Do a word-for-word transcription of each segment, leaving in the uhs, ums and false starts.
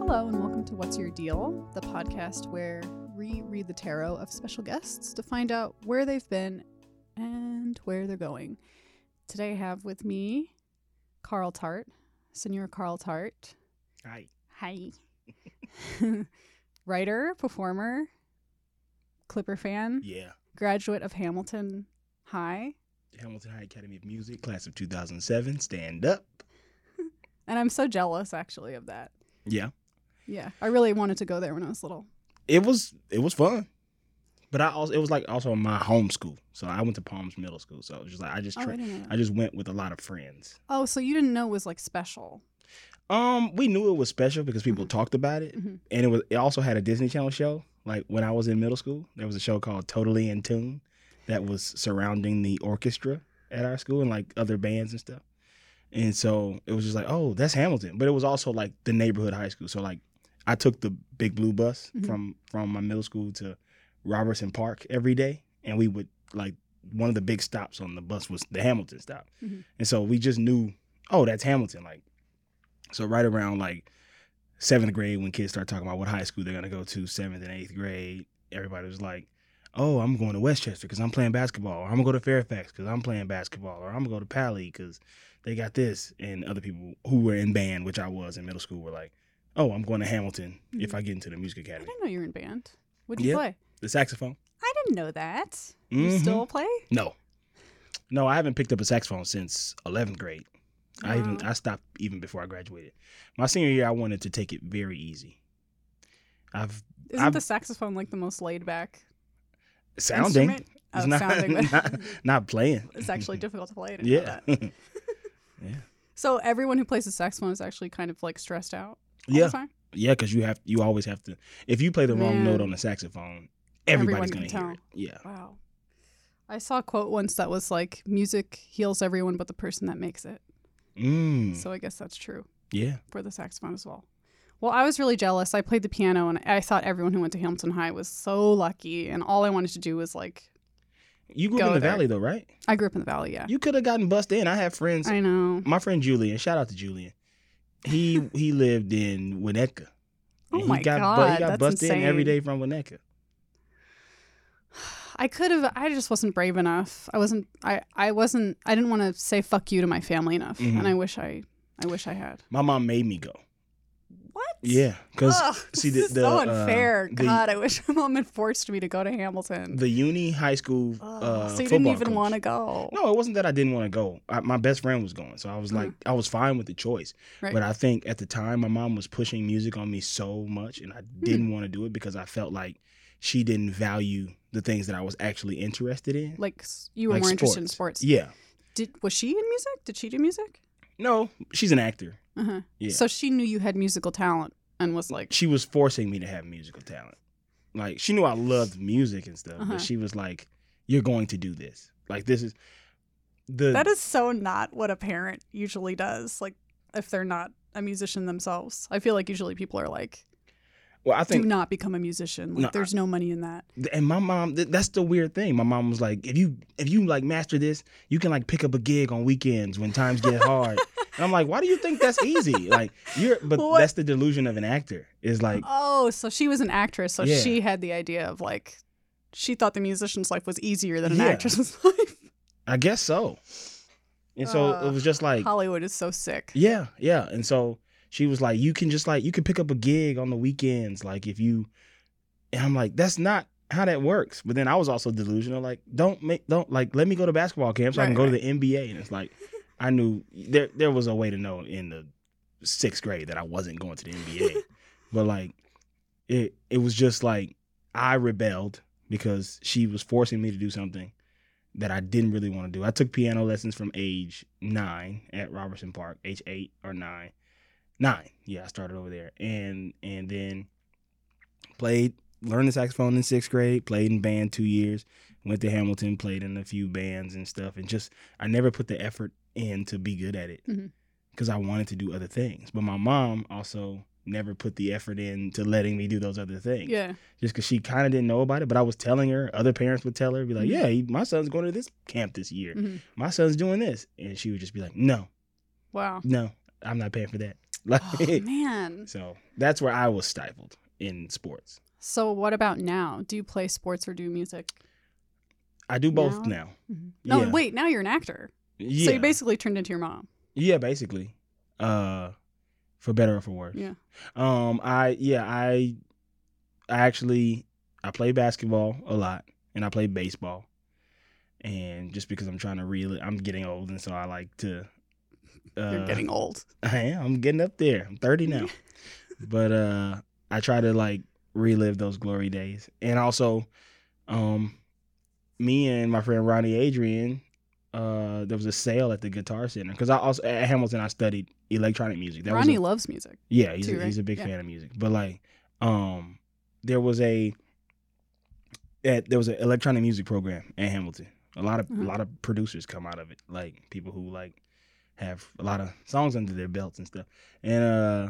Hello and welcome to What's Your Deal, the podcast where we read the tarot of special guests to find out where they've been and where they're going. Today I have with me Carl Tart, Senor Carl Tart. Hi. Hi. Writer, performer, Clipper fan, Yeah. graduate of Hamilton High. Hamilton High Academy of Music, class of two thousand seven. Stand up. And I'm so jealous, actually, of that. Yeah. Yeah, I really wanted to go there when I was little. It was it was fun, but I also it was like also my home school. So I went to Palms Middle School. So it was just like I just Oh, tra- I didn't know that. I just went with a lot of friends. Oh, so you didn't know it was like special. Um, we knew it was special because people talked about it, Mhm. and it was it also had a Disney Channel show. Like when I was in middle school, there was a show called Totally in Tune that was surrounding the orchestra at our school and like other bands and stuff. And so it was just like, oh, that's Hamilton. But it was also like the neighborhood high school. So like I took the big blue bus Mhm. from from my middle school to Robertson Park every day, and we would like one of the big stops on the bus was the Hamilton stop. Mhm. And so we just knew, oh, that's Hamilton. Like, so right around like seventh grade, when kids start talking about what high school they're gonna go to, seventh and eighth grade, everybody was like, oh, I'm going to Westchester because I'm playing basketball, or I'm gonna go to Fairfax because I'm playing basketball, or I'm gonna go to Pally because they got this. And other people who were in band, which I was in middle school, were like, oh, I'm going to Hamilton Mhm. if I get into the music I academy. didn't know you were in band. What'd you Yeah. play? The saxophone? I didn't know that. You Mhm. still play? No. No, I haven't picked up a saxophone since eleventh grade. I even Wow. I stopped even before I graduated. My senior year, I wanted to take it very easy. I've Isn't I've- the saxophone like the most laid back sounding. instrument? It's Oh, not, sounding. not not playing. It's actually difficult to play. I didn't know Yeah. that. yeah. So everyone who plays the saxophone is actually kind of like stressed out all Yeah. the time? Yeah, because you have you always have to. If you play the wrong Man. note on the saxophone, Everyone everybody's can gonna hear tell. it. Yeah. Wow. I saw a quote once that was like, music heals everyone but the person that makes it. Mm. So I guess that's true Yeah. for the saxophone as well. Well, I was really jealous. I played the piano and I thought everyone who went to Hamilton High was so lucky. And all I wanted to do was like, You grew Go up in the there. valley though, right? I grew up in the Valley, yeah. You could have gotten bussed in. I have friends. I know. My friend Julian. Shout out to Julian. He he lived in Winnetka. Oh And my he got, God, bu- he got that's bussed in every insane. day from Winnetka. I could have, I just wasn't brave enough. I wasn't, I, I wasn't, I didn't want to say fuck you to my family enough. Mhm. And I wish I, I wish I had. My mom made me go. What? Yeah, because Ugh, see this the, is the so uh, unfair. the- God, I wish my mom had forced me to go to Hamilton. the uni high school Ugh, uh, so you football didn't even coach- want to go. No, it wasn't that I didn't want to go. I, my best friend was going, so I was like, Uh-huh. I was fine with the choice. Right. But I think at the time, my mom was pushing music on me so much, and I Hmm. didn't want to do it because I felt like she didn't value the things that I was actually interested in. Like s- you were Like more interested in sports. Yeah. Did was she in music? Did she do music? No, she's an actor. Uh huh. Yeah. So she knew you had musical talent and was like, She was forcing me to have musical talent. Like, she knew I loved music and stuff, Uh-huh. but she was like, you're going to do this. Like, this is the. that is so not what a parent usually does. Like if they're not a musician themselves, I feel like usually people are like, well, I think do not become a musician. Like No, there's no money in that. And my mom, th- that's the weird thing. My mom was like, if you if you like master this, you can like pick up a gig on weekends when times get hard. And I'm like, why do you think that's easy? Like you're, but What? that's the delusion of an actor. Is like, Oh, so she was an actress. So Yeah. she had the idea of like, she thought the musician's life was easier than an Yeah. actress's life. I guess so. And so Uh, it was just like, Hollywood is so sick. yeah, yeah. And so she was like, you can just like, you can pick up a gig on the weekends, like if you. And I'm like, that's not how that works. But then I was also delusional, like, don't make, don't like, let me go to basketball camp so I can Right, go to right. the N B A. And it's like, I knew there there was a way to know in the sixth grade that I wasn't going to the N B A. But like, it it was just like I rebelled because she was forcing me to do something that I didn't really want to do. I took piano lessons from age nine at Robertson Park, age eight or nine. Nine. Yeah, I started over there. And and then played, learned the saxophone in sixth grade, played in band two years, went to Hamilton, played in a few bands and stuff. And just, I never put the effort in to be good at it Mhm. because I wanted to do other things. But my mom also never put the effort in to letting me do those other things. Yeah. Just because she kind of didn't know about it. But I was telling her, other parents would tell her, be like, Mhm. yeah, he, my son's going to this camp this year. Mhm. My son's doing this. And she would just be like, no, Wow. no, I'm not paying for that. Like, Oh, man. so that's where I was stifled in sports. So what about now? Do you play sports or do music? I do both Now? now. Mm-hmm. No, Yeah. wait, now you're an actor. Yeah. So you basically turned into your mom. Yeah, basically. Uh, for better or for worse. Yeah. Um, I yeah, I I actually I play basketball a lot and I play baseball. And just because I'm trying to reel it, I'm getting old, and so I like to. Uh, You're getting old. I am. I'm getting up there. I'm thirty now, but uh, I try to like relive those glory days, and also, um, me and my friend Ronnie Adrian, uh, there was a sale at the Guitar Center because I also at Hamilton I studied electronic music. That Ronnie was a, loves music. yeah, he's too, a, right? he's a big Yeah. fan of music, but like, um, there was a at there was an electronic music program at Hamilton. A lot of Uh-huh. a lot of producers come out of it, like people who like have a lot of songs under their belts and stuff. And uh,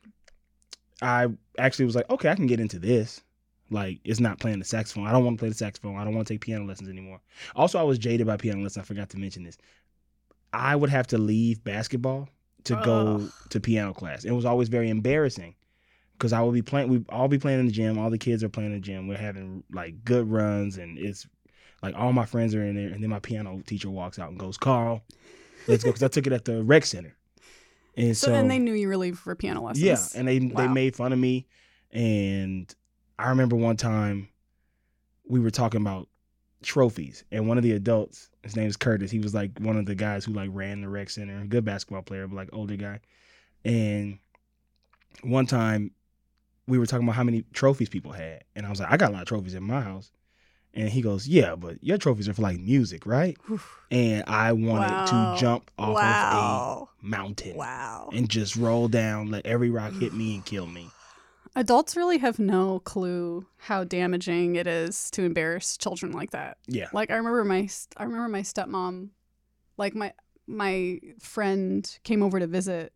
I actually was like, okay, I can get into this. Like, it's not playing the saxophone. I don't want to play the saxophone. I don't want to take piano lessons anymore. Also, I was jaded by piano lessons. I forgot to mention this. I would have to leave basketball to go Ugh. to piano class. It was always very embarrassing because I would be playing. We all be playing in the gym. All the kids are playing in the gym. We're having like good runs, and it's like all my friends are in there. And then my piano teacher walks out and goes, "Carl, let's go," because I took it at the rec center. And So, so, and they knew you were leaving for piano lessons. yeah, and they they Wow. made fun of me. And I remember one time we were talking about trophies, and one of the adults, his name is Curtis, he was like one of the guys who like ran the rec center, a good basketball player, but like older guy. And one time we were talking about how many trophies people had, and I was like, I got a lot of trophies in my house. And he goes, yeah, but your trophies are for like music, right? Oof. And I wanted Wow. to jump off Wow. of a mountain Wow. and just roll down, let every rock hit me and kill me. Adults really have no clue how damaging it is to embarrass children like that. Yeah. Like I remember my I remember my stepmom, like my my friend came over to visit,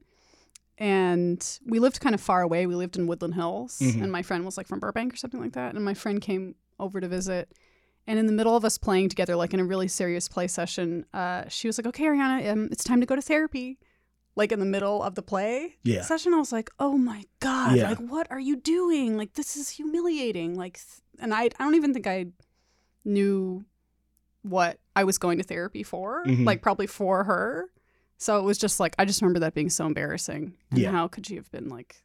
and we lived kind of far away. We lived in Woodland Hills, Mhm. and my friend was like from Burbank or something like that. And my friend came over to visit, and in the middle of us playing together, like in a really serious play session, uh, she was like, "Okay, Ariana, um, it's time to go to therapy." Like in the middle of the play Yeah. session, I was like, "Oh my god! Yeah. Like, what are you doing? Like, this is humiliating!" Like, th- and I, I don't even think I knew what I was going to therapy for. Mhm. Like, probably for her. So it was just like, I just remember that being so embarrassing. And Yeah. how could she have been like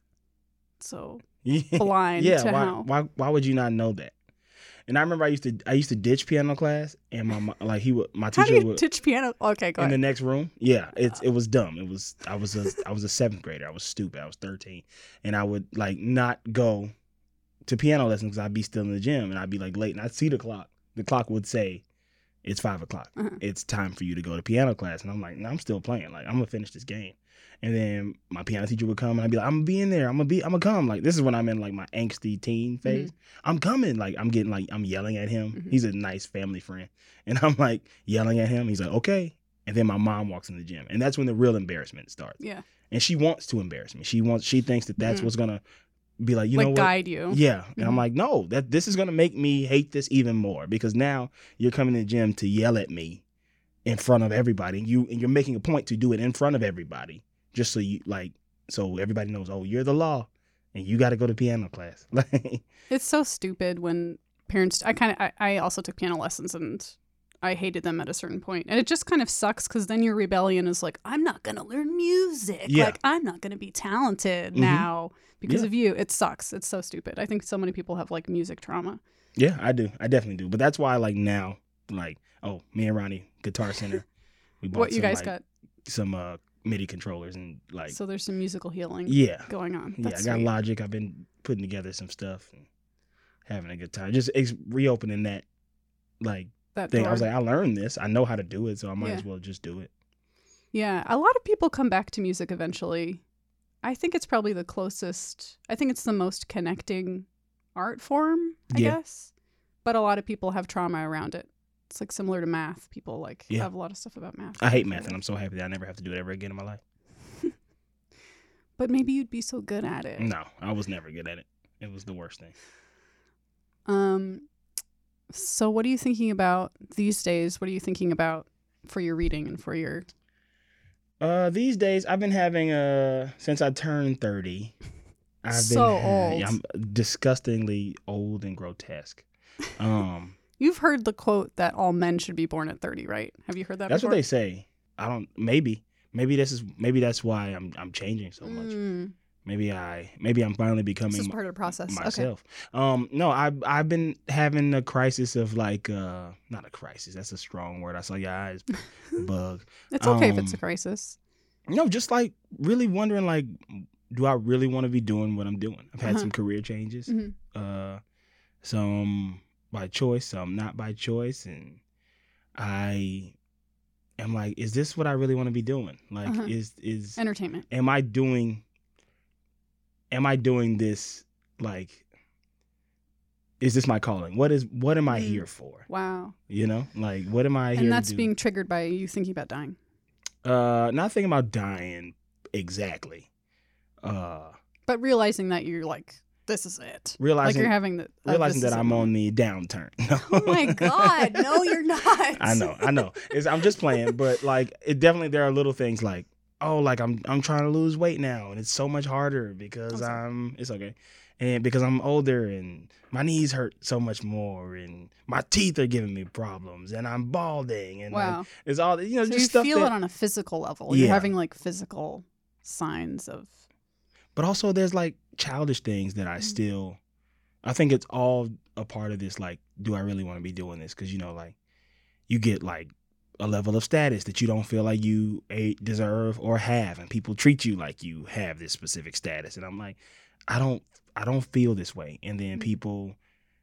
so Yeah. blind Yeah, to why, how? why why would you not know that? And I remember I used to I used to ditch piano class, and my mo- like he would my How teacher do you would teach piano? Okay, go in the ahead. next room. Yeah, it's it was dumb. It was I was a I was a seventh grader. I was stupid. I was thirteen, and I would like not go to piano lessons because I'd be still in the gym, and I'd be like late, and I'd see the clock. The clock would say, "It's five o'clock. Uh-huh. It's time for you to go to piano class." And I'm like, "No, I'm still playing. Like I'm gonna finish this game." And then my piano teacher would come, and I'd be like, "I'm gonna be in there. I'm gonna be. I'm gonna come." Like this is when I'm in like my angsty teen phase. I'm coming. Like I'm getting like I'm yelling at him. Mhm. He's a nice family friend, and I'm like yelling at him. He's like, "Okay." And then my mom walks in the gym, and that's when the real embarrassment starts. Yeah. And she wants to embarrass me. She wants. She thinks that that's Mhm. what's gonna be like. You like know what? guide you. Yeah. And I'm Mhm. like, no, that this is gonna make me hate this even more because now you're coming to the gym to yell at me in front of everybody. You and you're making a point to do it in front of everybody, just so you like so everybody knows, oh, you're the law, and you got to go to piano class. Like, It's so stupid when parents. I kind of. I, I also took piano lessons, and I hated them at a certain point. And it just kind of sucks because then your rebellion is like, I'm not gonna learn music. Yeah. Like I'm not gonna be talented Mhm. now because Yeah. of you. It sucks. It's so stupid. I think so many people have like music trauma. yeah, I do, I definitely do. But that's why, like now, like, oh, me and Ronnie, Guitar Center, we bought What you some, guys like, got? some uh, MIDI controllers and like, So there's some musical healing yeah, going on. yeah. I That's got sweet. Logic. I've been putting together some stuff and having a good time. Just ex- reopening that like That thing. door. I was like, I learned this. I know how to do it, so I might Yeah. as well just do it. Yeah, a lot of people come back to music eventually. I think it's probably the closest. I think it's the most connecting art form, I Yeah. guess. But a lot of people have trauma around it. It's like similar to math. People like Yeah. have a lot of stuff about math. I hate math, and I'm so happy that I never have to do it ever again in my life. But maybe you'd be so good at it. No, I was never good at it. It was the worst thing. Um so what are you thinking about these days? What are you thinking about for your reading and for your Uh, these days I've been having uh since I turned thirty. I've So been ha- old. yeah, I'm disgustingly old and grotesque. Um, You've heard the quote that all men should be born at thirty, right? Have you heard that that's before? what they say. I don't. Maybe. Maybe this is. Maybe that's why I'm. I'm changing so much. Mm, Maybe I. Maybe I'm finally this becoming is m- part of the process. myself. Um. No. I. I've I've been having a crisis of like. Uh. Not a crisis. That's a strong word. I saw your eyes bug. Okay. It's okay if it's Um, a crisis. No. Just like really wondering like, do I really want to be doing what I'm doing? I've had Uh-huh. some career changes. Mhm. Uh. Some by choice. Some not by choice. And I. am like, is this what I really want to be doing? Like, Uh-huh. is is Entertainment. am I doing? Am I doing this? Like, is this my calling? What is? What am I Mhm. here for? Wow. You know, like, what am I here And that's to do? being triggered by you thinking about dying. uh, not thinking about dying exactly. Uh, But realizing that you're like, this is it. Like realizing you're having the uh, realizing this that is it I'm on moment. the downturn. Oh my God. No, you're not. I know, I know. It's, I'm just playing, but like, it definitely there are little things like, oh, like I'm I'm trying to lose weight now, and it's so much harder because I'm sorry. I'm it's okay, and because I'm older and my knees hurt so much more, and my teeth are giving me problems, and I'm balding, and like, Wow. it's all you know, So just you stuff feel that, it on a physical level. You're Yeah. having like physical signs of. but also there's like childish things that I Mhm. still, I think it's all a part of this. Like, do I really want to be doing this? Because you know, like, you get like a level of status that you don't feel like you a, deserve or have, and people treat you like you have this specific status, and I'm like, I don't, I don't feel this way. And then Mhm. people,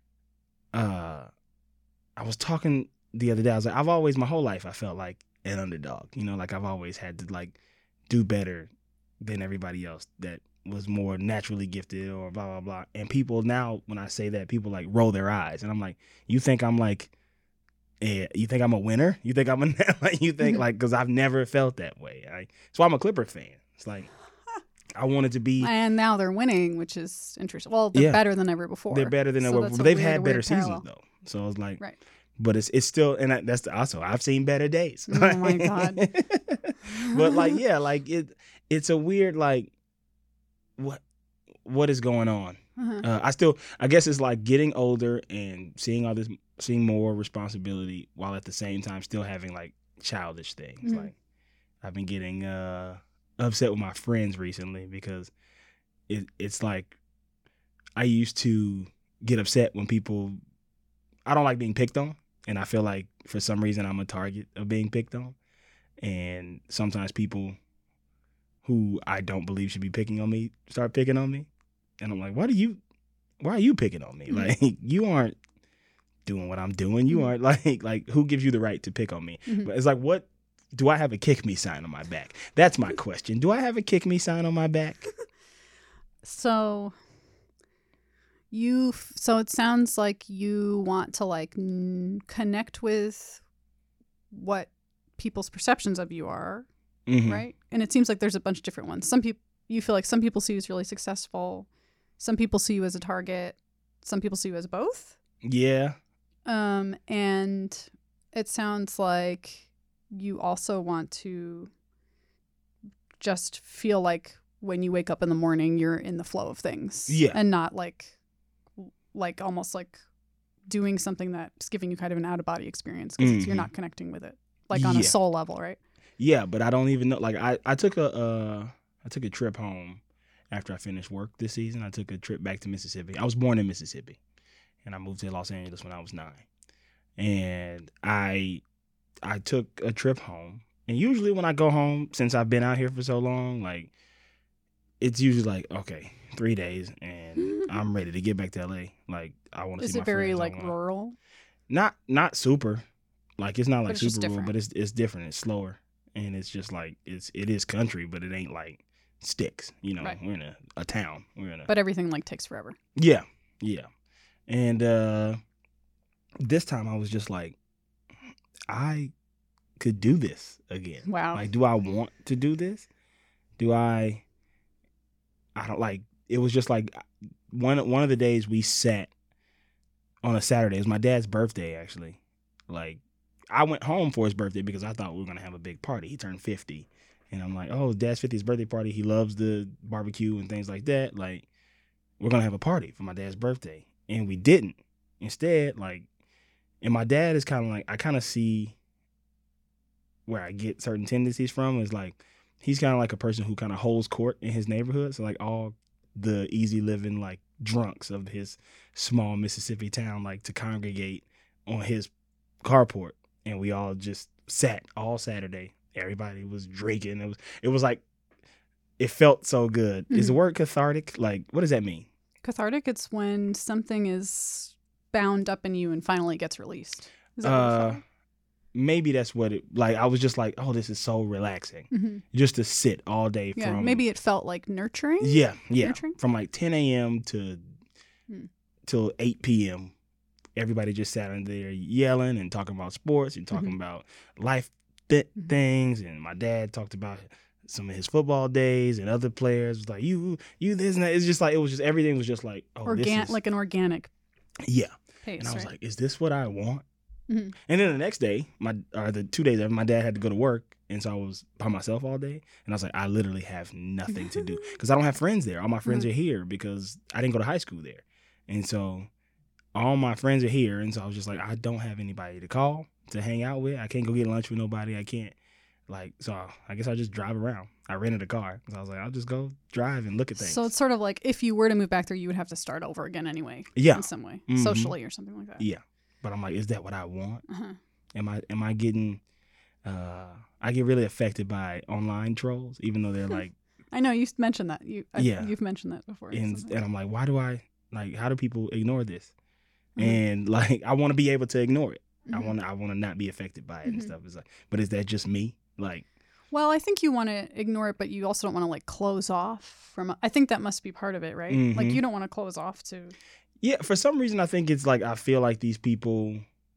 uh, I was talking the other day. I was like, I've always, my whole life, I felt like an underdog. You know, like I've always had to like do better than everybody else that was more naturally gifted or blah blah blah. And people now, when I say that, people like roll their eyes, and I'm like, you think I'm like. Yeah, you think I'm a winner? You think I'm a like you think like because I've never felt that way. I, that's why I'm a Clipper fan. It's like I wanted to be. And now they're winning, which is interesting. Well, they're Yeah. better than ever before. They're better than So ever, that's but a they've weird, had better weird seasons parallel. though. So it's like, Right. but it's it's still, and I, that's the, also I've seen better days. Oh my God. But like yeah, like it it's a weird like what what is going on. Uh-huh. Uh, I still, I guess it's like getting older and seeing all this, seeing more responsibility while at the same time still having like childish things. Mhm. Like I've been getting uh, upset with my friends recently because it, it's like I used to get upset when people, I don't like being picked on. And I feel like for some reason I'm a target of being picked on. And sometimes people who I don't believe should be picking on me start picking on me. And I'm like, why do you, why are you picking on me? Mhm. Like, you aren't doing what I'm doing. You Mhm. aren't like, like, who gives you the right to pick on me? Mhm. But it's like, what, do I have a kick me sign on my back? That's my question. Do I have a kick me sign on my back? So you, f- so it sounds like you want to like n- connect with what people's perceptions of you are, Mhm. right? And it seems like there's a bunch of different ones. Some people, you feel like some people see you as really successful. Some people see you as a target. Some people see you as both. Yeah. Um, and it sounds like you also want to just feel like when you wake up in the morning, you're in the flow of things. Yeah. And not like, like almost like doing something that's giving you kind of an out of body experience because you're Mhm. not connecting with it, like on a Yeah. soul level, right? Yeah, but I don't even know. Like, I, I took a, uh, I took a trip home after I finished work this season. I took a trip back to Mississippi. I was born in Mississippi, and I moved to Los Angeles when I was nine. And I, I took a trip home. And usually when I go home, since I've been out here for so long, like, it's usually like, okay, three days, and I'm ready to get back to L A. Like, I want to Is see it my very friends. I like wanna- rural? Not not super, like it's not like it's just super rural, different. but it's it's different. It's slower, and it's just like it's it is country, but it ain't like sticks. You know, Right. we're in a, a town. We're in a But everything like takes forever. yeah, yeah. And uh this time I was just like, I could do this again. Wow. Like, do I want to do this? Do I? I don't like. It was just like one one of the days we sat on a Saturday. It was my dad's birthday, actually. Like, I went home for his birthday because I thought we were gonna have a big party. He turned fifty, And I'm like, oh, Dad's fiftieth birthday party. He loves the barbecue and things like that. Like, we're going to have a party for my dad's birthday. And we didn't. Instead, like, and my dad is kind of like, I kind of see where I get certain tendencies from. Is like, he's kind of like a person who kind of holds court in his neighborhood. So, like, all the easy living, like, drunks of his small Mississippi town like to congregate on his carport. And we all just sat all Saturday. Everybody was drinking. It was it was like, it felt so good. Mm-hmm. Is the word cathartic? Like, what does that mean? Cathartic, it's when something is bound up in you and finally gets released. Is that uh, what maybe that's what it, like, I was just like, oh, this is so relaxing. Mm-hmm. Just to sit all day. Yeah, from maybe it felt like nurturing. Yeah, yeah. Nurturing? From like ten a.m. to hmm. till eight p.m. Everybody just sat in there yelling and talking about sports and talking mm-hmm. about life th- mm-hmm. things. And my dad talked about some of his football days, and other players was like, you, you, this and that. It's just like, it was just, everything was just like, oh, Organ- this is... like an organic yeah. pace, and I was right? like, is this what I want? Mm-hmm. And then the next day, my or the two days after, my dad had to go to work, and so I was by myself all day. And I was like, I literally have nothing to do because I don't have friends there. All my friends mm-hmm. are here because I didn't go to high school there, and so all my friends are here. And so I was just like, I don't have anybody to call to hang out with. I can't go get lunch with nobody. I can't like. So I guess I'll just drive around. I rented a car, so I was like, I'll just go drive and look at things. So it's sort of like if you were to move back there, you would have to start over again anyway. Yeah, in some way, mm-hmm. socially or something like that. Yeah. But I'm like, is that what I want? Uh-huh. Am I am I getting? Uh, I get really affected by online trolls, even though they're like. I know you mentioned that. You I, yeah. You've mentioned that before. And so. and I'm like, why do I like? How do people ignore this? Mm-hmm. And like, I want to be able to ignore it. Mm-hmm. I want I want to not be affected by it mm-hmm. and stuff. It's like, but is that just me? Like. Well, I think you want to ignore it, but you also don't want to like close off from. I think that must be part of it, right? Mm-hmm. Like you don't want to close off to. Yeah, for some reason, I think it's like I feel like these people.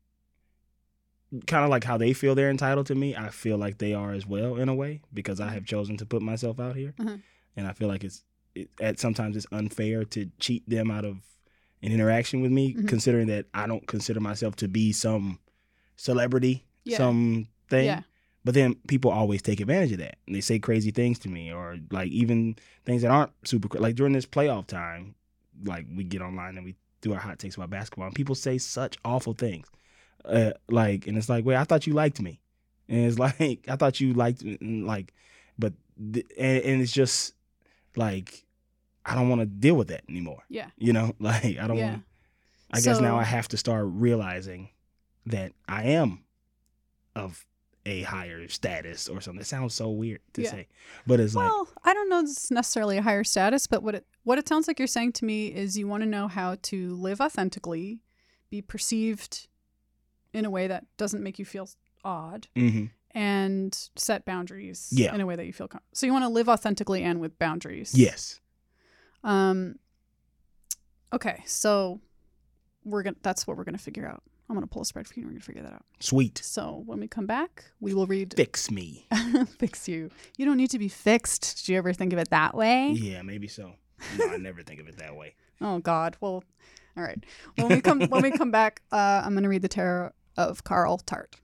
Kind of like how they feel they're entitled to me, I feel like they are as well in a way because I have chosen to put myself out here, mm-hmm. and I feel like it's it, at sometimes it's unfair to cheat them out of an interaction with me, mm-hmm. considering that I don't consider myself to be some celebrity, yeah. some thing. Yeah. But then people always take advantage of that, and they say crazy things to me, or like even things that aren't super like during this playoff time, like we get online and we do our hot takes about basketball, and people say such awful things. Uh, like, and it's like, wait, I thought you liked me, and it's like, I thought you liked, like, but, th- and, and it's just like, I don't want to deal with that anymore. Yeah, you know, like I don't. Yeah. want I so, guess now I have to start realizing that I am of a higher status or something. It sounds so weird to yeah. say, but it's well, like, well, I don't know if it's necessarily a higher status, but what it what it sounds like you're saying to me is you want to know how to live authentically, be perceived in a way that doesn't make you feel odd, mm-hmm. and set boundaries yeah. in a way that you feel com- so you want to live authentically and with boundaries. Yes. Um. Okay, so we're gonna. That's what we're gonna figure out. I'm gonna pull a spread for you, and we're gonna figure that out. Sweet. So when we come back, we will read. Fix me. Fix you. You don't need to be fixed. Did you ever think of it that way? Yeah, maybe so. No, I never think of it that way. Oh God. Well, all right. When we come when we come back, uh, I'm gonna read the tarot of Carl Tart.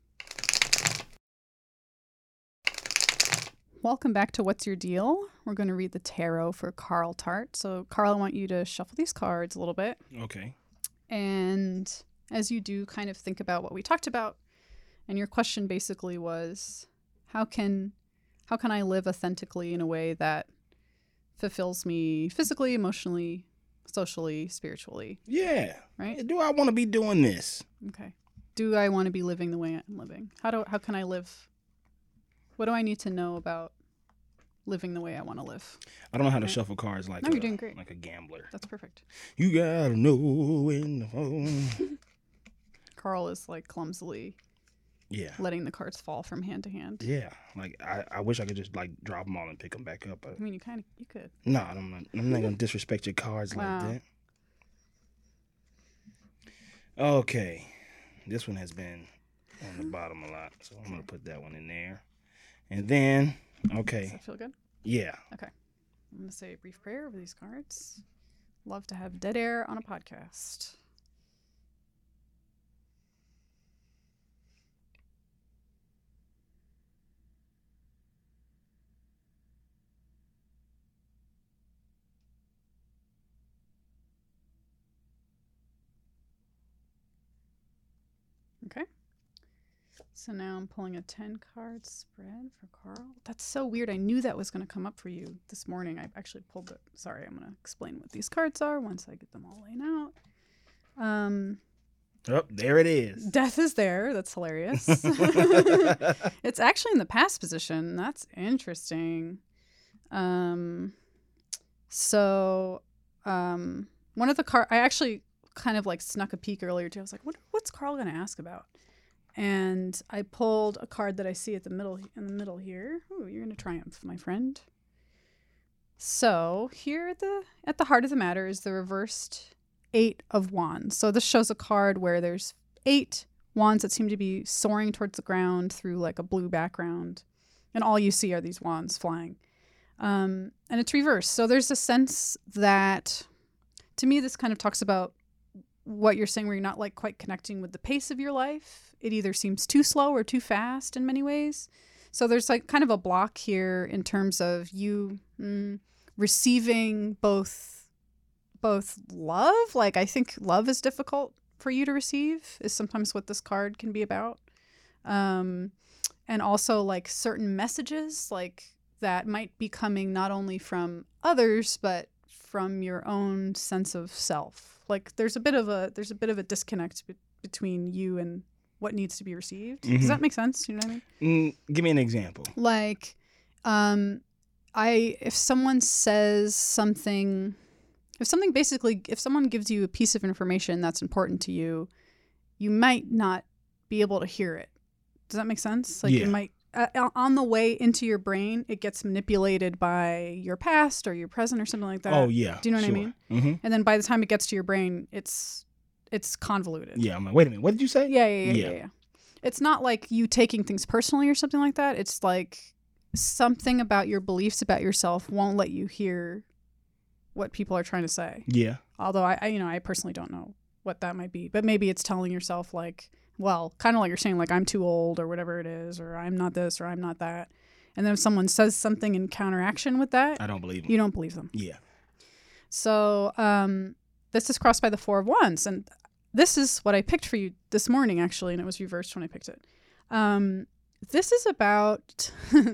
Welcome back to What's Your Deal? We're going to read the tarot for Carl Tart. So, Carl, I want you to shuffle these cards a little bit. Okay. And as you do, kind of think about what we talked about. And your question basically was, how can how can I live authentically in a way that fulfills me physically, emotionally, socially, spiritually? Yeah. Right? Do I want to be doing this? Okay. Do I want to be living the way I'm living? How do how can I live? What do I need to know about living the way I want to live? I don't know how to right? shuffle cards like no, a, you're doing great. like a gambler. That's perfect. You gotta know when the phone. Carl is like clumsily yeah. letting the cards fall from hand to hand. Yeah. Like I, I wish I could just like drop them all and pick them back up. But I mean, you kind of you could. No, I'm not. I'm not gonna disrespect your cards wow. like that. Okay. This one has been on the bottom a lot, so I'm gonna put that one in there. And then, okay. Does that feel good? Yeah. Okay. I'm gonna say a brief prayer over these cards. Love to have dead air on a podcast. So now I'm pulling a ten card spread for Carl. That's so weird. I knew that was going to come up for you this morning. I actually pulled it. Sorry, I'm going to explain what these cards are once I get them all laid out. Um, oh, there it is. Death is there. That's hilarious. It's actually in the past position. That's interesting. Um, so um, one of the cards, I actually kind of like snuck a peek earlier too. I was like, what, what's Carl going to ask about? And I pulled a card that I see at the middle in the middle here. Ooh, you're gonna triumph, my friend. So here at the at the heart of the matter is the reversed Eight of Wands. So this shows a card where there's eight wands that seem to be soaring towards the ground through like a blue background, and all you see are these wands flying. Um, and it's reversed. So there's a sense that, to me, this kind of talks about what you're saying, where you're not like quite connecting with the pace of your life. It either seems too slow or too fast in many ways. So there's like kind of a block here in terms of you mm, receiving both both love. Like I think love is difficult for you to receive, is sometimes what this card can be about. Um, and also like certain messages like that might be coming not only from others, but from your own sense of self. Like there's a bit of a there's a bit of a disconnect be- between you and what needs to be received. Mm-hmm. Does that make sense? You know what I mean? Mm, give me an example. Like, um, I if someone says something, if something basically, if someone gives you a piece of information that's important to you, you might not be able to hear it. Does that make sense? Like yeah. you might uh, on the way into your brain, it gets manipulated by your past or your present or something like that. Oh yeah. Do you know what sure. I mean? Mm-hmm. And then by the time it gets to your brain, it's it's convoluted. Yeah. I'm like, wait a minute. What did you say? Yeah, yeah, yeah, yeah, yeah, yeah. It's not like you taking things personally or something like that. It's like something about your beliefs about yourself won't let you hear what people are trying to say. Yeah. Although I, I you know, I personally don't know what that might be, but maybe it's telling yourself like, well, kind of like you're saying, like, I'm too old or whatever it is, or I'm not this or I'm not that. And then if someone says something in counteraction with that, I don't believe them. You don't believe them. Yeah. So um, this is crossed by the Four of Wands. And this is what I picked for you this morning, actually, and it was reversed when I picked it. Um, this is about...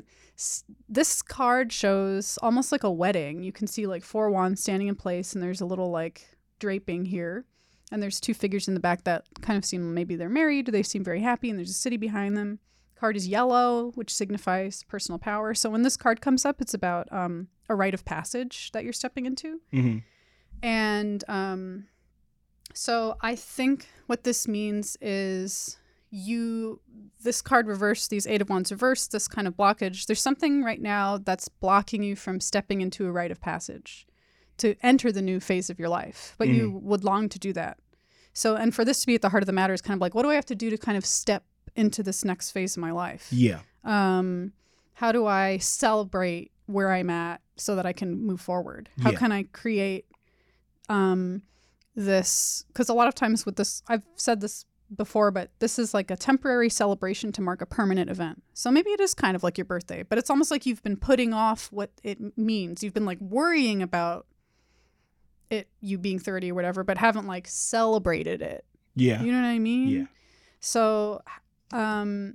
This card shows almost like a wedding. You can see like four wands standing in place, and there's a little like draping here. And there's two figures in the back that kind of seem maybe they're married. They seem very happy, and there's a city behind them. Card is yellow, which signifies personal power. So when this card comes up, it's about um, a rite of passage that you're stepping into. Mm-hmm. And um, so I think what this means is you, this card reversed, these Eight of Wands reversed, this kind of blockage. There's something right now that's blocking you from stepping into a rite of passage to enter the new phase of your life, but mm. you would long to do that. So, and for this to be at the heart of the matter is kind of like, what do I have to do to kind of step into this next phase of my life? Yeah. Um, how do I celebrate where I'm at so that I can move forward? How yeah. can I create um, this? Because a lot of times with this, I've said this before, but this is like a temporary celebration to mark a permanent event. So maybe it is kind of like your birthday, but it's almost like you've been putting off what it means. You've been like worrying about it, you being thirty or whatever, but haven't like celebrated it. Yeah. You know what I mean? Yeah. So, um,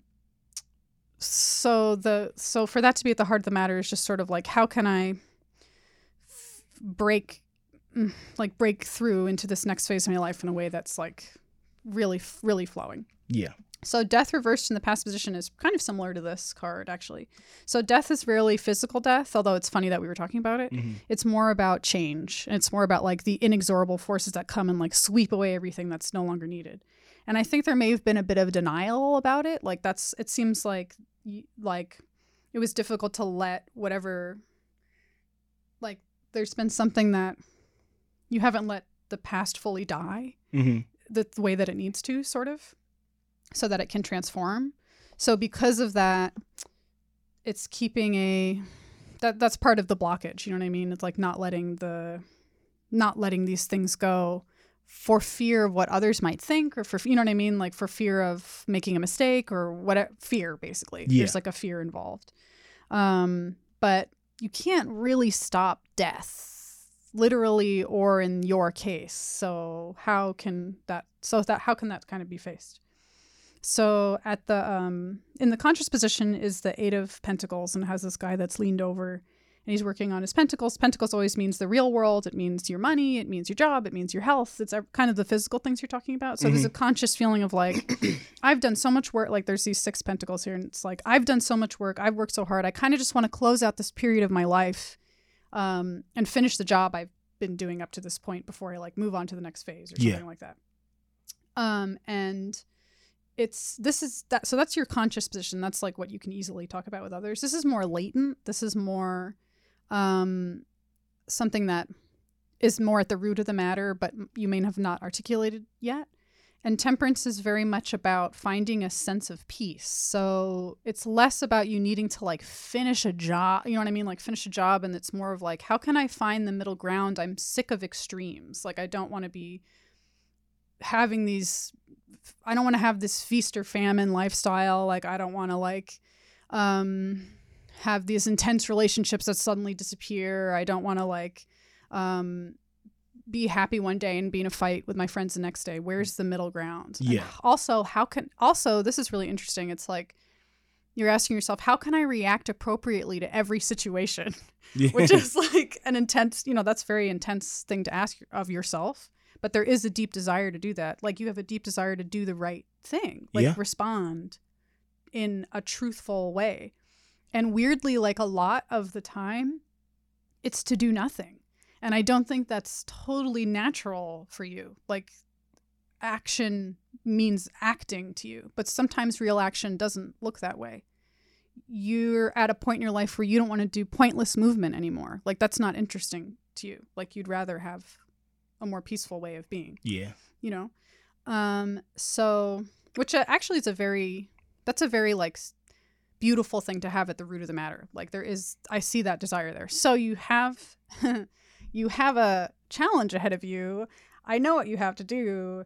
so the, so for that to be at the heart of the matter is just sort of like, how can I f- break, like break through into this next phase of my life in a way that's like really, really flowing. Yeah. So death reversed in the past position is kind of similar to this card, actually. So death is rarely physical death, although it's funny that we were talking about it. Mm-hmm. It's more about change. And it's more about like the inexorable forces that come and like sweep away everything that's no longer needed. And I think there may have been a bit of denial about it. Like that's, it seems like, like it was difficult to let whatever, like there's been something that you haven't let the past fully die mm-hmm. the, the way that it needs to, sort of. So that it can transform. So because of that, it's keeping a that that's part of the blockage. You know what I mean? It's like not letting the not letting these things go for fear of what others might think, or for, you know what I mean? Like for fear of making a mistake or whatever, fear basically. Yeah. There's like a fear involved. Um, but you can't really stop death, literally or in your case. So how can that? So that how can that kind of be faced? So at the um in the conscious position is the Eight of Pentacles, and it has this guy that's leaned over and he's working on his pentacles. Pentacles always means the real world. It means your money. It means your job. It means your health. It's kind of the physical things you're talking about. So mm-hmm. there's a conscious feeling of like, I've done so much work. Like there's these six pentacles here, and it's like, I've done so much work. I've worked so hard. I kind of just want to close out this period of my life um, and finish the job I've been doing up to this point before I like move on to the next phase or something yeah. like that. Um, and it's, this is that. So that's your conscious position. That's like what you can easily talk about with others. This is more latent. This is more, um, something that is more at the root of the matter, but you may have not articulated yet. And temperance is very much about finding a sense of peace. So it's less about you needing to like finish a job, you know what I mean? Like finish a job. And it's more of like, how can I find the middle ground? I'm sick of extremes. Like, I don't want to be having these, I don't want to have this feast or famine lifestyle. Like, I don't want to like, um, have these intense relationships that suddenly disappear. I don't want to like, um, be happy one day and be in a fight with my friends the next day. Where's the middle ground? Yeah. And also, how can, also, this is really interesting. It's like, you're asking yourself, how can I react appropriately to every situation? Yeah. Which is like an intense, you know, that's very intense thing to ask of yourself. But there is a deep desire to do that. Like, you have a deep desire to do the right thing, like yeah. respond in a truthful way. And weirdly, like a lot of the time, it's to do nothing. And I don't think that's totally natural for you. Like, action means acting to you, but sometimes real action doesn't look that way. You're at a point in your life where you don't want to do pointless movement anymore. Like, that's not interesting to you. Like, you'd rather have a more peaceful way of being. Yeah. You know? Um, so, which uh, actually is a very, that's a very like beautiful thing to have at the root of the matter. Like, there is, I see that desire there. So you have... You have a challenge ahead of you. I know what you have to do.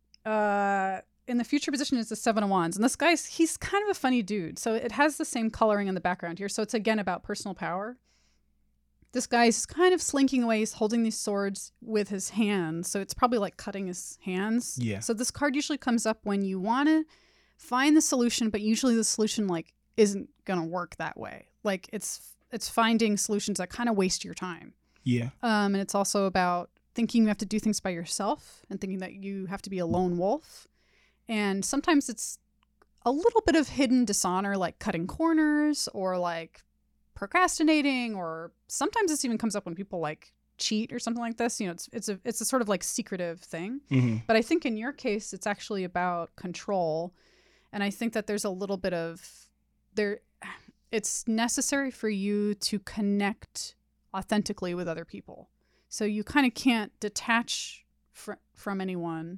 Uh, in the future position is the Seven of Wands. And this guy's, he's kind of a funny dude. So it has the same coloring in the background here. So it's again about personal power. This guy's kind of slinking away. He's holding these swords with his hands. So it's probably like cutting his hands. Yeah. So this card usually comes up when you want to find the solution, but usually the solution like isn't going to work that way. Like it's, it's finding solutions that kind of waste your time. Yeah. Um, and it's also about thinking you have to do things by yourself and thinking that you have to be a lone wolf. And sometimes it's a little bit of hidden dishonor, like cutting corners or like procrastinating, or sometimes this even comes up when people like cheat or something like this. You know, it's it's a it's a sort of like secretive thing. Mm-hmm. But I think in your case, it's actually about control. And I think that there's a little bit of there. It's necessary for you to connect authentically with other people. So you kind of can't detach fr- from anyone.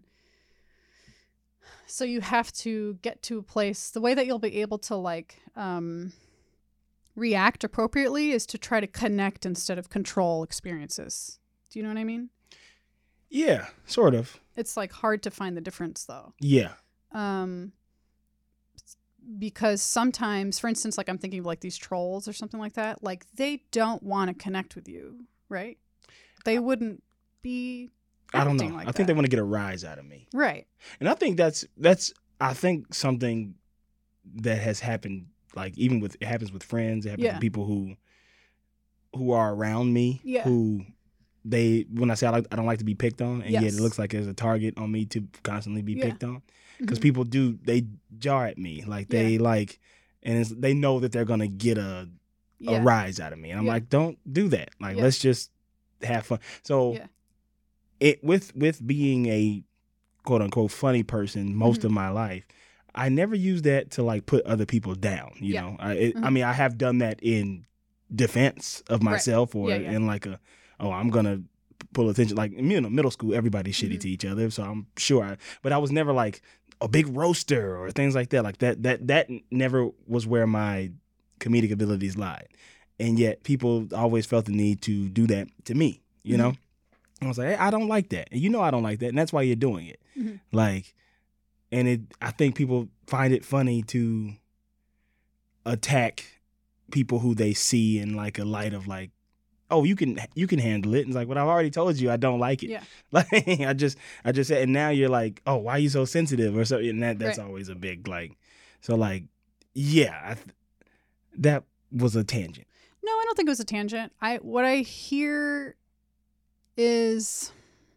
So you have to get to a place, the way that you'll be able to like um, react appropriately is to try to connect instead of control experiences. Do you know what I mean? Yeah, sort of. It's like hard to find the difference though. Yeah. Um, because sometimes, for instance, like I'm thinking of like these trolls or something like that, like they don't want to connect with you, right? They wouldn't be I don't know. like I that. think they want to get a rise out of me. Right. And I think that's, that's, I think something that has happened, like even with, it happens with friends, it happens Yeah. with people who, who are around me, Yeah. who they, when I say I, like, I don't like to be picked on, and Yes. yet it looks like there's a target on me to constantly be Yeah. picked on. Because Mhm. people do, they jar at me. Like they Yeah. like, and it's, they know that they're going to get a, Yeah. a rise out of me. And I'm Yeah. like, don't do that. Like, Yeah. let's just have fun. So Yeah. it with with being a quote unquote funny person most Mhm. of my life, I never use that to like put other people down. You Yeah. know, I it, Mhm. I mean, I have done that in defense of Right. myself or Yeah, yeah. in like a, oh, I'm going to pull attention. Like, you know, middle school, everybody's shitty Mhm. to each other. So I'm sure I, but I was never like a big roaster or things like that. Like that, that, that never was where my comedic abilities lied. And yet people always felt the need to do that to me, you Mhm. know? I was like, hey, I don't like that. And you know I don't like that. And that's why you're doing it. Mhm. Like, and it, I think people find it funny to attack people who they see in like a light of like oh, you can you can handle it. And it's like, but I've already told you I don't like it. Yeah. Like I just I just said, and now you're like, oh, why are you so sensitive or something? And that that's Right. always a big like. So like, yeah, I th- that was a tangent. No, I don't think it was a tangent. I what I hear is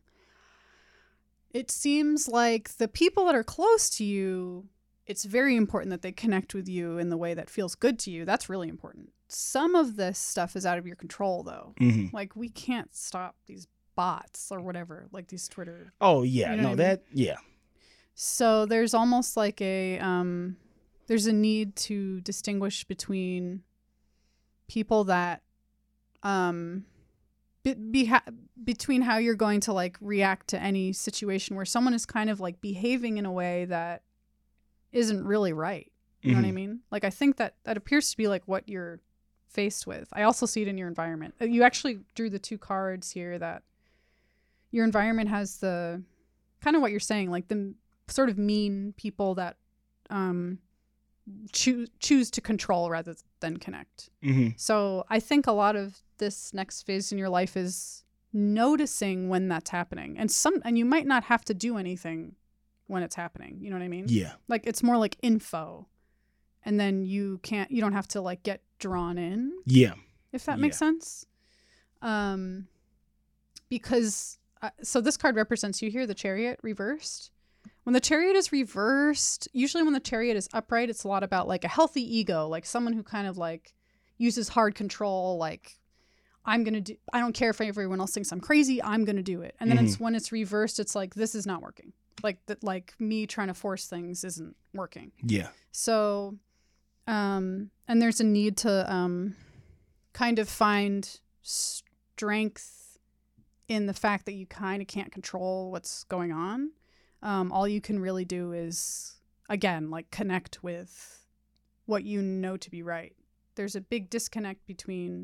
it seems like the people that are close to you, it's very important that they connect with you in the way that feels good to you. That's really important. Some of this stuff is out of your control, though. Mm-hmm. Like, we can't stop these bots or whatever, like these Twitter. Oh yeah, You know no what I that yeah. So there's almost like a um, there's a need to distinguish between people that um, be, be ha- between how you're going to like react to any situation where someone is kind of like behaving in a way that isn't really right. You know Mm-hmm. what I mean? Like, I think that that appears to be like what you're faced with. I also see it in your environment. Uh, You actually drew the two cards here that your environment has the kind of what you're saying, like the m- sort of mean people that um, choose choose to control rather than connect. Mm-hmm. So I think a lot of this next phase in your life is noticing when that's happening, and some and you might not have to do anything when it's happening. You know what I mean? Yeah. Like, it's more like info, and then you can't you don't have to like get drawn in, Yeah. if that makes sense. Um because uh, so this card represents, you hear the Chariot reversed. When the Chariot is reversed, usually when the Chariot is upright, it's a lot about like a healthy ego, like someone who kind of like uses hard control, like I'm going to do, I don't care if everyone else thinks I'm crazy, I'm going to do it. And then Mhm. it's when it's reversed, it's like, this is not working. Like that, like me trying to force things isn't working. Yeah. So, um, and there's a need to um, kind of find strength in the fact that you kind of can't control what's going on. Um, all you can really do is, again, like connect with what you know to be right. There's a big disconnect between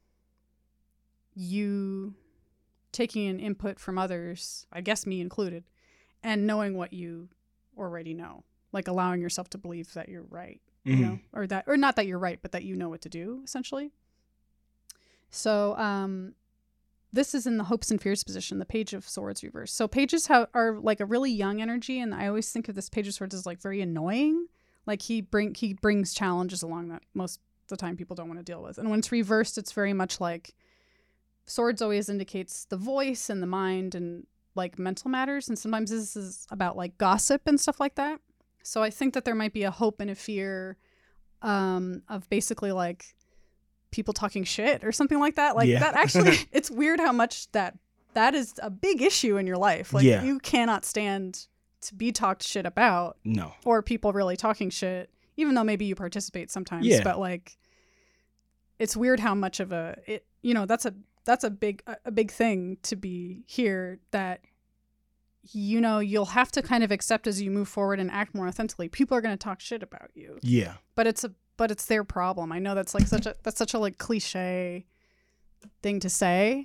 you taking an input from others, I guess me included, and knowing what you already know, like allowing yourself to believe that you're right, Mm-hmm. you know, or that, or not that you're right, but that you know what to do, essentially. So, um, this is in the hopes and fears position, the Page of Swords reverse. So pages have, are like a really young energy, and I always think of this Page of Swords as like very annoying. Like he bring he brings challenges along that most of the time people don't want to deal with. And when it's reversed, it's very much like swords always indicates the voice and the mind and like mental matters. And sometimes this is about like gossip and stuff like that. So I think that there might be a hope and a fear um, of basically like people talking shit or something like that. Like Yeah. that actually, it's weird how much that that is a big issue in your life. Like Yeah. you cannot stand to be talked shit about, No. or people really talking shit, even though maybe you participate sometimes. Yeah. But like, it's weird how much of a it. You know, that's a that's a big a big thing to be here. That you know you'll have to kind of accept as you move forward and act more authentically. People are going to talk shit about you, Yeah. but it's a but it's their problem. I know that's like such a that's such a like cliche thing to say,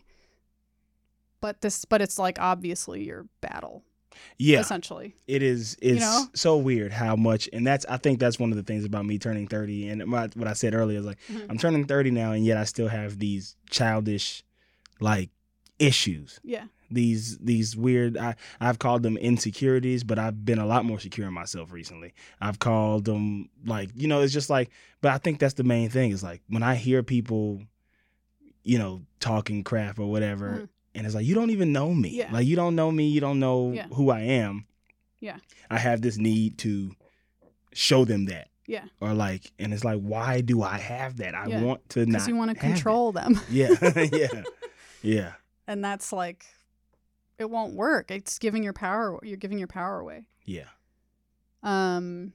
but this but it's like obviously your battle. Yeah. Essentially. It is it's You know? so weird how much, and that's I think that's one of the things about me turning thirty, and my, what I said earlier is like Mhm. I'm turning thirty now, and yet I still have these childish like issues. Yeah. These these weird I, I've called them insecurities, but I've been a lot more secure in myself recently. I've called them like, you know, it's just like, but I think that's the main thing is like when I hear people, you know, talking crap or whatever, Mhm. and it's like, you don't even know me. Yeah. Like you don't know me, you don't know Yeah. who I am. Yeah. I have this need to show them that. Yeah. Or like, and it's like, why do I have that? I Yeah. want to not Because you want to have it. control them. Yeah. yeah. Yeah. And that's like, it won't work. It's giving your power. You're giving your power away. Yeah. Um,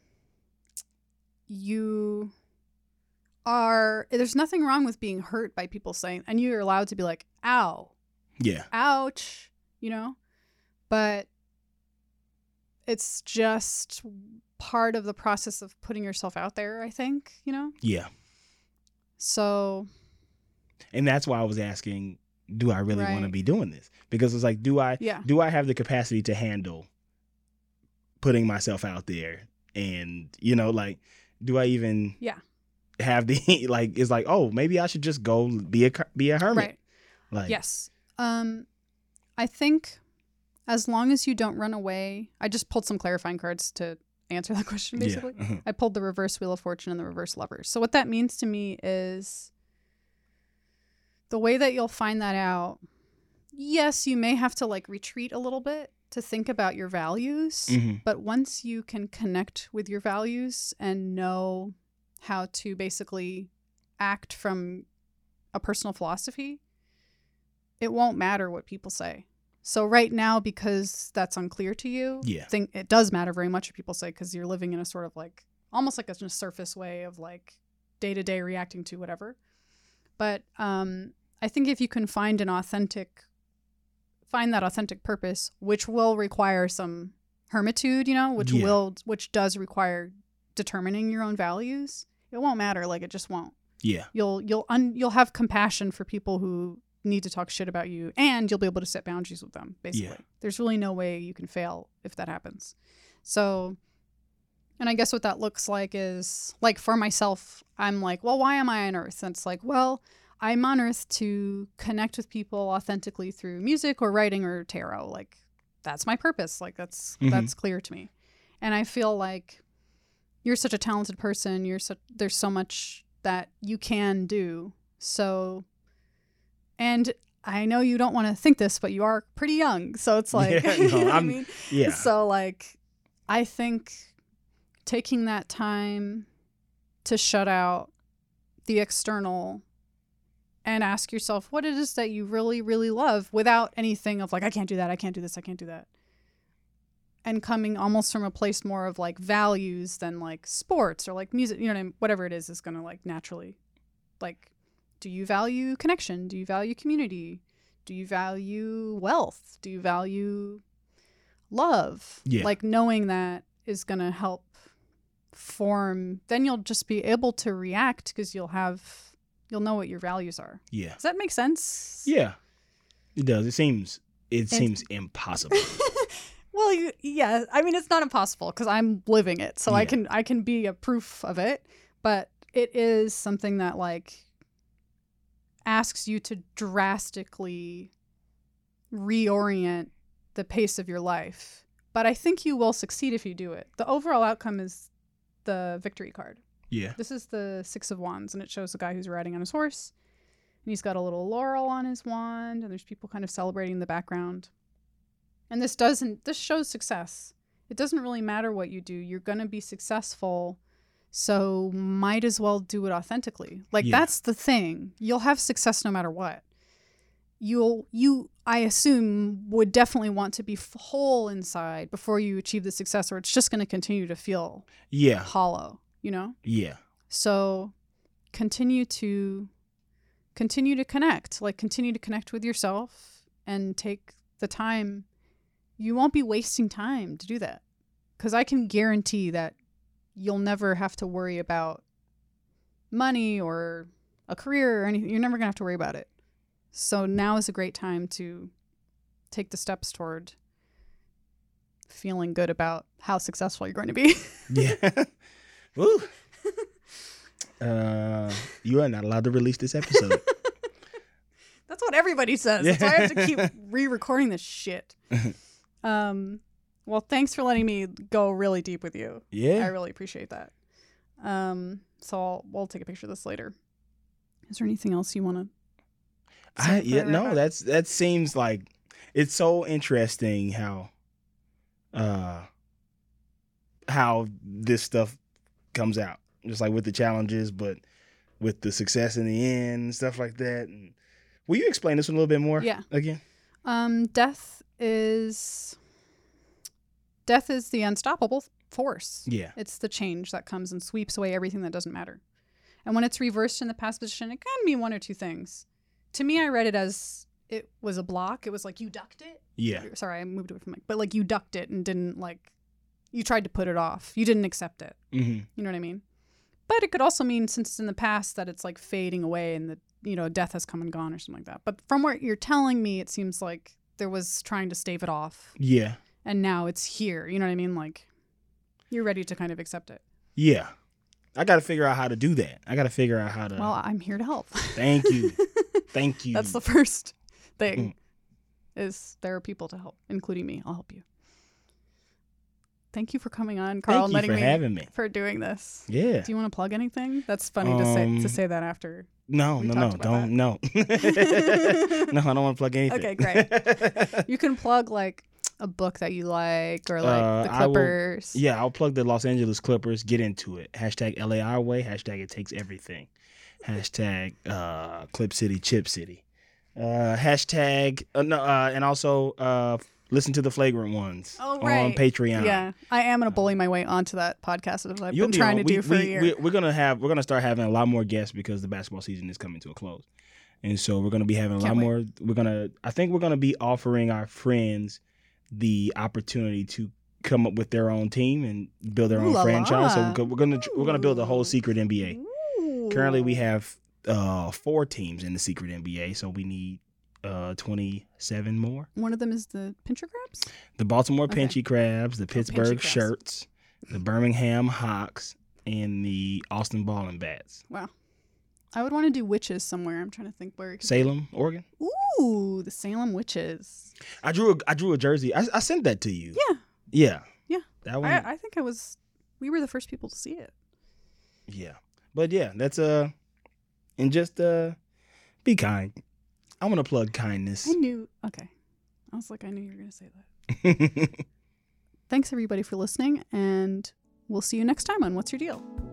you are, there's nothing wrong with being hurt by people saying, and you're allowed to be like, ow, Yeah. ouch, you know, but it's just part of the process of putting yourself out there, I think, you know? Yeah. So, And that's why I was asking, do I really want to Right. be doing this? Because it's like, do I yeah. do I have the capacity to handle putting myself out there? And, you know, like, do I even Yeah. have the like it's like, oh, maybe I should just go be a be a hermit. Right. Like, yes. Um, I think as long as you don't run away, I just pulled some clarifying cards to answer that question, basically. Yeah. I pulled the reverse Wheel of Fortune and the reverse Lovers. So what that means to me is the way that you'll find that out, yes, you may have to like retreat a little bit to think about your values, mm-hmm. but once you can connect with your values and know how to basically act from a personal philosophy, it won't matter what people say. So right now, because that's unclear to you, yeah, think it does matter very much what people say, because you're living in a sort of like almost like a, a surface way of like day to day reacting to whatever. But um, I think if you can find an authentic, find that authentic purpose, which will require some hermitude, you know, which Yeah. will, which does require determining your own values, it won't matter. Like it just won't. yeah, You'll you'll un, you'll have compassion for people who need to talk shit about you, and you'll be able to set boundaries with them, basically. Yeah. There's really no way you can fail if that happens. So, and I guess what that looks like is, like for myself, I'm like, well, why am I on Earth? And it's like, well, I'm on Earth to connect with people authentically through music or writing or tarot. Like, that's my purpose. Like, that's Mhm. that's clear to me. And I feel like you're such a talented person. You're so, there's so much that you can do. So, and I know you don't want to think this, but you are pretty young. So it's like, Yeah, you no, know what I I'm- mean? yeah, So like, I think taking that time to shut out the external and ask yourself what it is that you really, really love without anything of like, I can't do that. I can't do this. I can't do that. And coming almost from a place more of like values than like sports or like music, you know what I mean? Whatever it is, is going to like naturally, like, do you value connection? Do you value community? Do you value wealth? Do you value love? Yeah. Like knowing that is going to help form, then you'll just be able to react because you'll have, you'll know what your values are. yeah, Does that make sense? yeah. It does. It seems. It And- seems impossible. Well, you, yeah. I mean, it's not impossible because I'm living it, so I Yeah. can I can be a proof of it. But it is something that like asks you to drastically reorient the pace of your life. But I think you will succeed if you do it. The overall outcome is the victory card. Yeah, This is the Six of Wands, and it shows a guy who's riding on his horse, and he's got a little laurel on his wand, and there's people kind of celebrating in the background. And this doesn't, this shows success. It doesn't really matter what you do. You're going to be successful, so might as well do it authentically. Like, Yeah. that's the thing. You'll have success no matter what. You'll, you, I assume, would definitely want to be f- whole inside before you achieve the success, or it's just going to continue to feel yeah, hollow, you know? yeah, So continue to continue to connect, like continue to connect with yourself and take the time. You won't be wasting time to do that, because I can guarantee that you'll never have to worry about money or a career or anything. You're never going to have to worry about it. So now is a great time to take the steps toward feeling good about how successful you're going to be. yeah. Woo. Uh, you are not allowed to release this episode. That's what everybody says. That's why I have to keep Yeah. re-recording this shit. Um, well, thanks for letting me go really deep with you. I Yeah. really appreciate that. Um, so I'll, we'll take a picture of this later. Is there anything else you want to? I, yeah. Sorry, No, Rebecca. that's that seems like it's so interesting how, uh, how this stuff comes out. Just like with the challenges, but with the success in the end and stuff like that. And will you explain this one a little bit more? Yeah. Again. Um, death is death is the unstoppable force. Yeah. It's the change that comes and sweeps away everything that doesn't matter. And when it's reversed in the past position, it can mean one or two things. To me, I read it as it was a block. It was like you ducked it. Yeah. Sorry, I moved away from it. But like you ducked it and didn't like, you tried to put it off. You didn't accept it. Mm-hmm. You know what I mean? But it could also mean, since it's in the past, that it's like fading away and that, you know, death has come and gone or something like that. But from what you're telling me, it seems like there was trying to stave it off. Yeah. And now it's here. You know what I mean? Like you're ready to kind of accept it. Yeah. I got to figure out how to do that. I got to figure out how to. Well, I'm here to help. Thank you. Thank you. That's the first thing is there are people to help, including me. I'll help you. Thank you for coming on, Carl, Thank and you letting for me having me. for doing this. Yeah. Do you want to plug anything? That's funny to say Um, to say that after. No, we no, no, talked about don't, no. No, I don't want to plug anything. Okay, great. You can plug like a book that you like or like Uh, the I will- Clippers. Yeah, I'll plug the Los Angeles Clippers. Get into it. Hashtag L A our way. Hashtag it takes everything. Hashtag uh, Clip City, Chip City. Uh, hashtag, uh, no, uh, and also uh, listen to the Flagrant Ones Oh, right. on Patreon. Yeah, I am gonna bully my way onto that podcast that I've You'll been be trying on- to we, do for we, a year. We, we're gonna have we're gonna start having a lot more guests because the basketball season is coming to a close, and so we're gonna be having a Can't lot wait. more. We're gonna I think we're gonna be offering our friends the opportunity to come up with their own team and build their Ooh own la franchise. So la. we're go- we're gonna we're gonna build a whole Ooh. secret N B A. Ooh. Currently, we have uh, four teams in the secret N B A, so we need uh, twenty-seven more. One of them is the Pincher Crabs. The Baltimore Okay. Pinchy Crabs, the Pittsburgh Crabs. Shirts, the Birmingham Hawks, and the Austin Ball and Bats. Wow. I would want to do witches somewhere. I'm trying to think where. It could Salem, Oregon. Ooh, the Salem Witches. I drew a I drew a jersey. I, I sent that to you. Yeah, Yeah. Yeah. That one. I, I think I was. We were the first people to see it. Yeah. But yeah, that's uh and just uh be kind. I want to plug kindness. I knew. Okay, I was like, I knew you were gonna say that. Thanks everybody for listening, and we'll see you next time on What's Your Deal.